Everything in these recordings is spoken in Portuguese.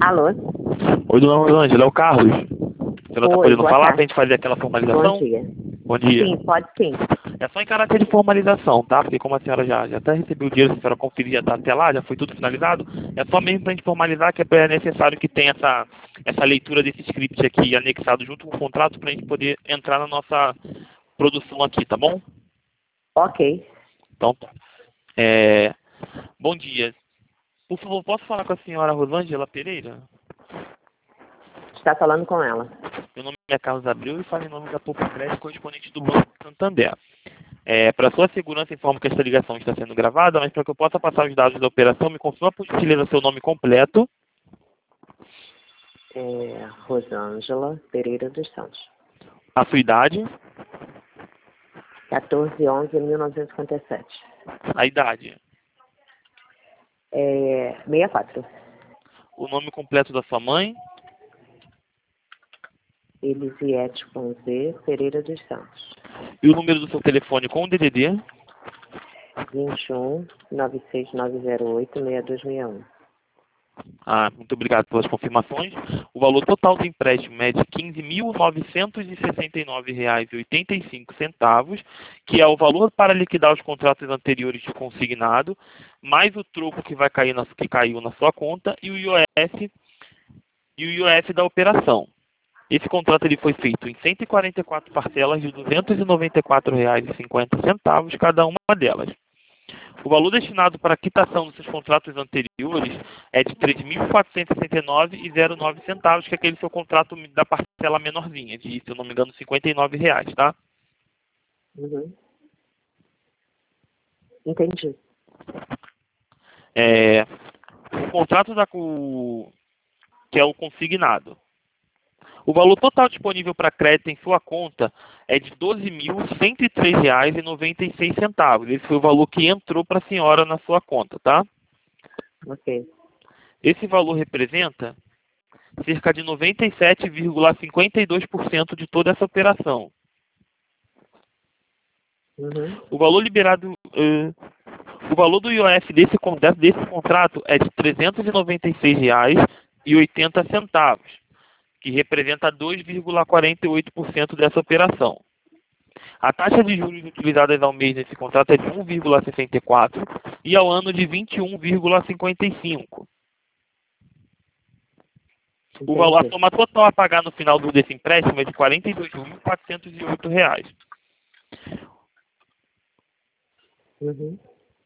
Alô? Oi, dona Rosângela, é o Carlos. A senhora está Oi, podendo boa falar tarde. para a gente fazer aquela formalização? Bom dia. Bom dia. Sim, pode sim. É só em caráter de formalização, tá? Porque como a senhora já até recebeu o dinheiro, se a senhora conferir, já está até lá, já foi tudo finalizado. É só mesmo para a gente formalizar que é necessário que tenha essa leitura desse script aqui anexado junto com o contrato para a gente poder entrar na nossa produção aqui, tá bom? Ok. Então tá. Bom dia. Por favor, posso falar com a senhora Rosângela Pereira? Está falando com ela. Meu nome é Carlos Abreu e falo em nome da Poupa Crédito, correspondente do Banco Santander. Para sua segurança, informo que esta ligação está sendo gravada, mas para que eu possa passar os dados da operação, me confirma por gentileza seu nome completo. Rosângela Pereira dos Santos. A sua idade. 14/11/1957. A idade. 64. O nome completo da sua mãe. Elisiete com Z, Pereira dos Santos. E o número do seu telefone com o DDD. 21 96908 6261. Muito obrigado pelas confirmações. O valor total do empréstimo é de R$ 15.969,85, que é o valor para liquidar os contratos anteriores de consignado, mais o troco que que caiu na sua conta e o IOF da operação. Esse contrato ele foi feito em 144 parcelas de R$ 294,50, cada uma delas. O valor destinado para a quitação dos seus contratos anteriores é de R$ 3.469,09, que é aquele seu contrato da parcela menorzinha, de, se eu não me engano, R$ 59, tá? Uhum. Entendi. O contrato que é o consignado. O valor total disponível para crédito em sua conta é de R$ 12.103,96. Esse foi o valor que entrou para a senhora na sua conta, tá? Ok. Esse valor representa cerca de 97,52% de toda essa operação. Uhum. O valor liberado, o valor do IOF desse contrato é de R$ 396,80, que representa 2,48% dessa operação. A taxa de juros utilizadas ao mês nesse contrato é de 1,64 e ao ano de 21,55. O valor, a soma total a pagar no final desse empréstimo é de R$ 42.408. Uhum.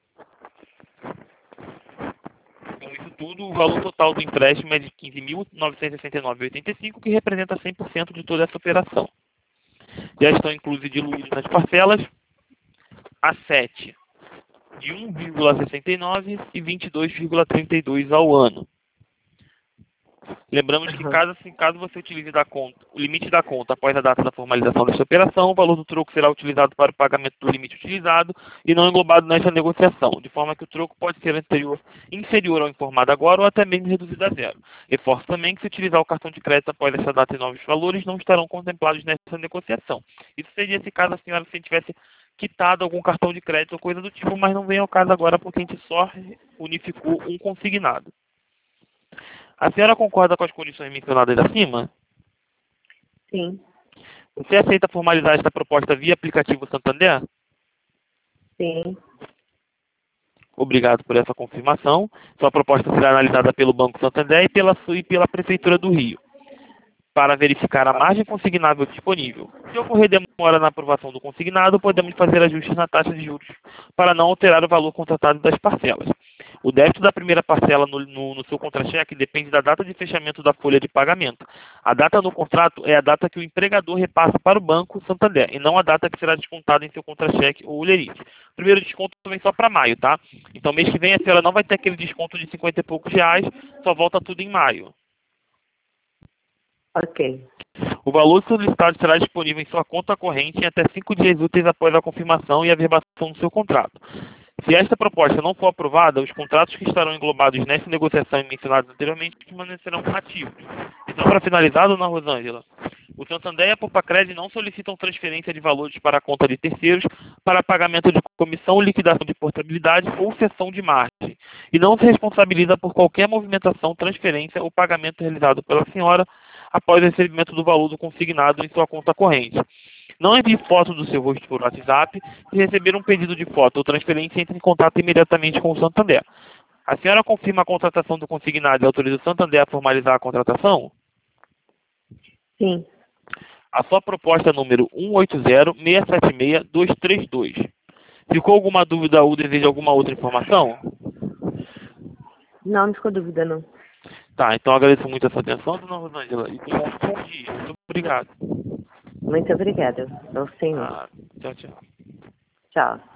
Com isso tudo, o valor total do empréstimo é de R$ 15.969,85, que representa 100% de toda essa operação. Já estão inclusos diluídos nas parcelas a 7 de 1,69 e 22,32 ao ano. Lembramos que caso você utilize o limite da conta após a data da formalização desta operação, o valor do troco será utilizado para o pagamento do limite utilizado e não englobado nesta negociação, de forma que o troco pode ser inferior ao informado agora ou até mesmo reduzido a zero. Reforço também que se utilizar o cartão de crédito após essa data e novos valores, não estarão contemplados nessa negociação. Isso seria se caso a senhora tivesse quitado algum cartão de crédito ou coisa do tipo, mas não vem ao caso agora porque a gente só unificou um consignado. A senhora concorda com as condições mencionadas acima? Sim. Você aceita formalizar esta proposta via aplicativo Santander? Sim. Obrigado por essa confirmação. Sua proposta será analisada pelo Banco Santander e pela Prefeitura do Rio, para verificar a margem consignável disponível. Se ocorrer demora na aprovação do consignado, podemos fazer ajustes na taxa de juros para não alterar o valor contratado das parcelas. O débito da primeira parcela no seu contra-cheque depende da data de fechamento da folha de pagamento. A data no contrato é a data que o empregador repassa para o Banco Santander, e não a data que será descontada em seu contra-cheque ou lerite. O primeiro desconto vem só para maio, tá? Então, mês que vem a senhora não vai ter aquele desconto de 50 e poucos reais, só volta tudo em maio. Ok. O valor solicitado será disponível em sua conta corrente em até 5 dias úteis após a confirmação e a verbação do seu contrato. Se esta proposta não for aprovada, os contratos que estarão englobados nessa negociação e mencionados anteriormente permanecerão ativos. Então, para finalizar, dona Rosângela, O Santander e a Poupa-Cred não solicitam transferência de valores para a conta de terceiros para pagamento de comissão, liquidação de portabilidade ou cessão de margem, e não se responsabiliza por qualquer movimentação, transferência ou pagamento realizado pela senhora após o recebimento do valor do consignado em sua conta corrente. Não envie foto do seu rosto por WhatsApp. Se receber um pedido de foto ou transferência, entre em contato imediatamente com o Santander. A senhora confirma a contratação do consignado e autoriza o Santander a formalizar a contratação? Sim. A sua proposta é número 180676232. Ficou alguma dúvida ou deseja alguma outra informação? Não ficou dúvida, não. Tá, então agradeço muito a sua atenção, dona Rosângela, e tenha um bom dia. Muito obrigado. Muito obrigada ao senhor. Tchau, tchau. Tchau.